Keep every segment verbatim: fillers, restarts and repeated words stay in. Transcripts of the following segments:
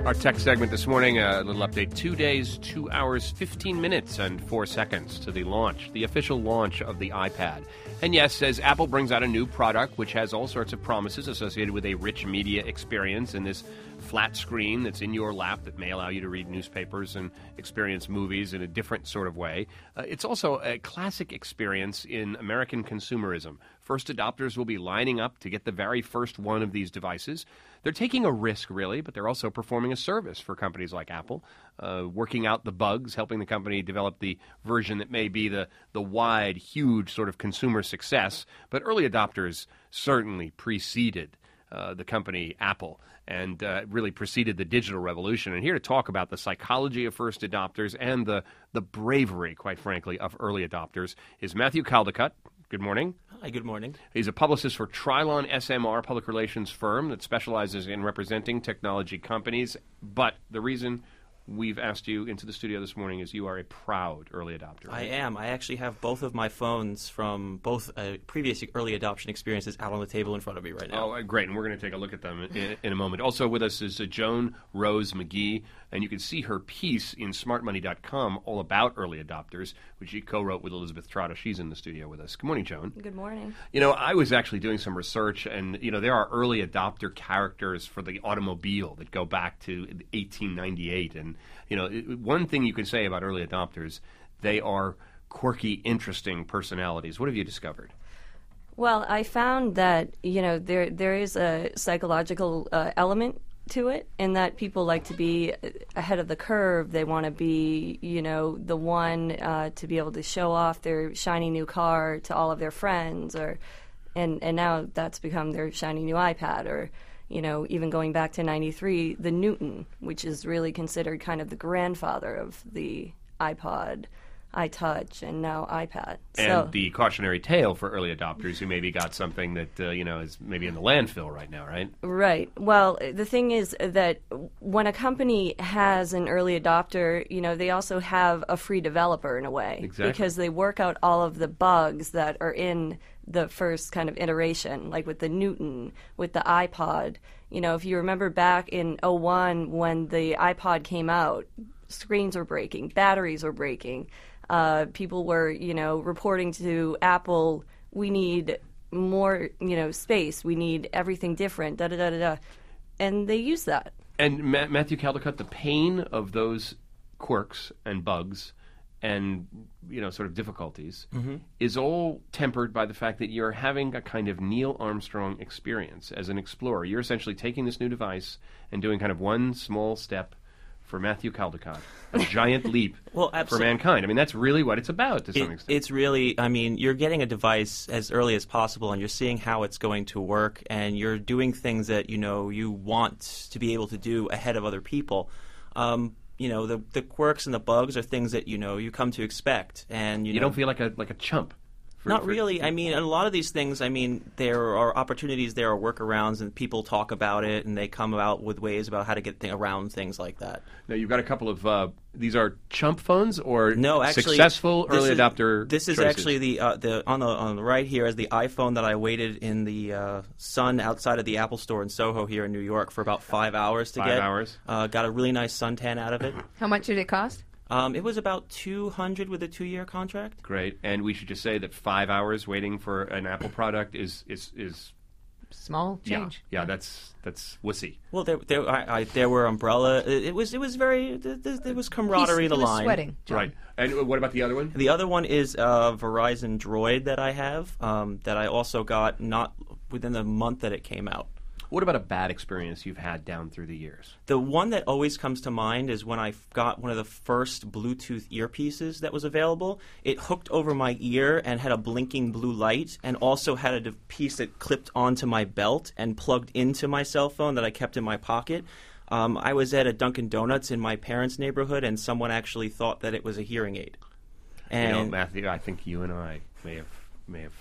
Our tech segment this morning, a little update. Two days, two hours, fifteen minutes, and four seconds to the launch, the official launch of the iPad. And yes, as Apple brings out a new product which has all sorts of promises associated with a rich media experience and this flat screen that's in your lap that may allow you to read newspapers and experience movies in a different sort of way. Uh, it's also a classic experience in American consumerism. First adopters will be lining up to get the very first one of these devices. They're taking a risk, really, but they're also performing a service for companies like Apple, uh, working out the bugs, helping the company develop the version that may be the, the wide, huge sort of consumer success. But early adopters certainly preceded uh, the company Apple and uh, really preceded the digital revolution. And here to talk about the psychology of first adopters and the, the bravery, quite frankly, of early adopters is Matthew Caldicott. Good morning. Hi, good morning. He's a publicist for Trilon S M R, public relations firm that specializes in representing technology companies. But the reason we've asked you into the studio this morning is you are a proud early adopter. I am. I actually have both of my phones from both uh, previous early adoption experiences out on the table in front of me right now. Oh, great. And we're going to take a look at them in, in a moment. Also with us is uh, Joan Rose McGee, and you can see her piece in smart money dot com all about early adopters, which she co-wrote with Elizabeth Trotta. She's in the studio with us. Good morning, Joan. Good morning. You know, I was actually doing some research, and, you know, there are early adopter characters for the automobile that go back to eighteen ninety-eight. And, you know, one thing you can say about early adopters, they are quirky, interesting personalities. What have you discovered? Well, I found that, you know, there there is a psychological uh, element to it, in that people like to be ahead of the curve. They want to be, you know, the one uh, to be able to show off their shiny new car to all of their friends, or and and now that's become their shiny new iPad, or, you know, even going back to ninety-three, the Newton, which is really considered kind of the grandfather of the iPod, iTouch, and now iPad. And so, the cautionary tale for early adopters who maybe got something that, uh, you know, is maybe in the landfill right now, right? Right. Well, the thing is that when a company has an early adopter, you know, they also have a free developer in a way. Exactly. Because they work out all of the bugs that are in the first kind of iteration, like with the Newton, with the iPod. You know, if you remember back in oh one when the iPod came out, screens were breaking, batteries were breaking. Uh, people were, you know, reporting to Apple, we need more, you know, space. We need everything different, da da da da da. And they use that. And Ma- Matthew Caldicott, the pain of those quirks and bugs and, you know, sort of difficulties mm-hmm. is all tempered by the fact that you're having a kind of Neil Armstrong experience as an explorer. You're essentially taking this new device and doing kind of one small step for Matthew Caldicott, a giant leap well, for mankind. I mean, that's really what it's about to it, some extent. It's really, I mean, you're getting a device as early as possible, and you're seeing how it's going to work, and you're doing things that, you know, you want to be able to do ahead of other people. Um, you know, the the quirks and the bugs are things that, you know, you come to expect. And You, you know, don't feel like a like a chump. For, Not for, really. I mean, a lot of these things, I mean, there are opportunities, there are workarounds, and people talk about it, and they come out with ways about how to get th- around things like that. Now, you've got a couple of, uh, these are chump phones or no, actually, successful early is, adopter This is choices? actually the, uh, the on the on the right here is the iPhone that I waited in the uh, sun outside of the Apple Store in Soho here in New York for about five hours to five get. Five hours. Uh, got a really nice suntan out of it. How much did it cost? Um, it was about two hundred with a two-year contract. Great, and we should just say that five hours waiting for an Apple product is is, is small change. Yeah, yeah, that's that's wussy. Well, there there I, I, there were umbrella. It, it was it was very there, there was camaraderie. He's, the he was line sweating. John. Right, and what about the other one? The other one is a Verizon Droid that I have um, that I also got not within the month that it came out. What about a bad experience you've had down through the years? The one that always comes to mind is when I got one of the first Bluetooth earpieces that was available. It hooked over my ear and had a blinking blue light, and also had a piece that clipped onto my belt and plugged into my cell phone that I kept in my pocket. Um, I was at a Dunkin' Donuts in my parents' neighborhood, and someone actually thought that it was a hearing aid. And you know, Matthew, I think you and I may have may have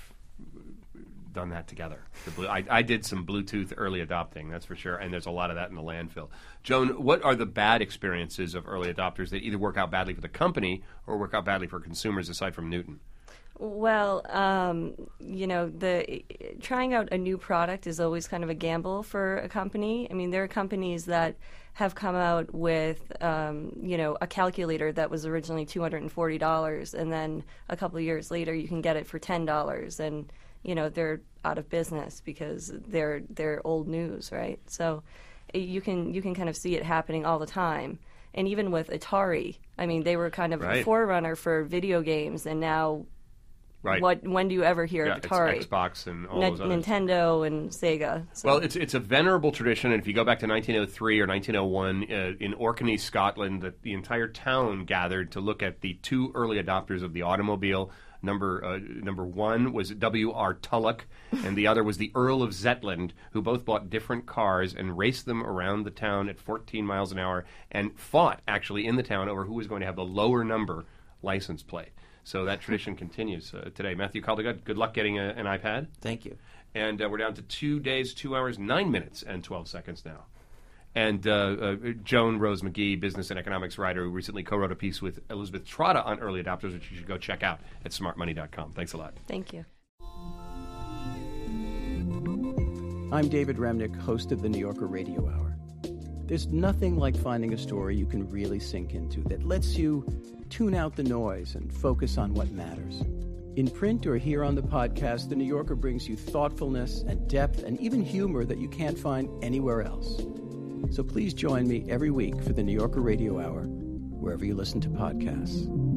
done that together. The blue, I, I did some Bluetooth early adopting, that's for sure, and there's a lot of that in the landfill. Joan, what are the bad experiences of early adopters that either work out badly for the company or work out badly for consumers aside from Newton? Well, um, you know, the trying out a new product is always kind of a gamble for a company. I mean, there are companies that have come out with, um, you know, a calculator that was originally two hundred forty dollars, and then a couple of years later you can get it for ten dollars, and, you know, they're out of business because they're they're old news, right? So you can you can kind of see it happening all the time. And even with Atari, I mean, they were kind of right. a forerunner for video games, and now Right. what when do you ever hear yeah, of Atari? It's Xbox and all N- those others. Nintendo and Sega. So. Well, it's it's a venerable tradition, and if you go back to nineteen oh three or nineteen oh one uh, in Orkney, Scotland, that the entire town gathered to look at the two early adopters of the automobile. Number uh, number one was W R Tulloch, and the other was the Earl of Zetland, who both bought different cars and raced them around the town at fourteen miles an hour, and fought actually in the town over who was going to have the lower number license plate. So that tradition continues uh, today. Matthew Caldegard, good luck getting a, an iPad. Thank you. And uh, we're down to two days, two hours, nine minutes, and twelve seconds now. And uh, uh, Joan Rose McGee, business and economics writer, who recently co-wrote a piece with Elizabeth Trotta on early adopters, which you should go check out at smart money dot com. Thanks a lot. Thank you. I'm David Remnick, host of the New Yorker Radio Hour. There's nothing like finding a story you can really sink into that lets you tune out the noise and focus on what matters. In print or here on the podcast, The New Yorker brings you thoughtfulness and depth and even humor that you can't find anywhere else. So please join me every week for the New Yorker Radio Hour, wherever you listen to podcasts.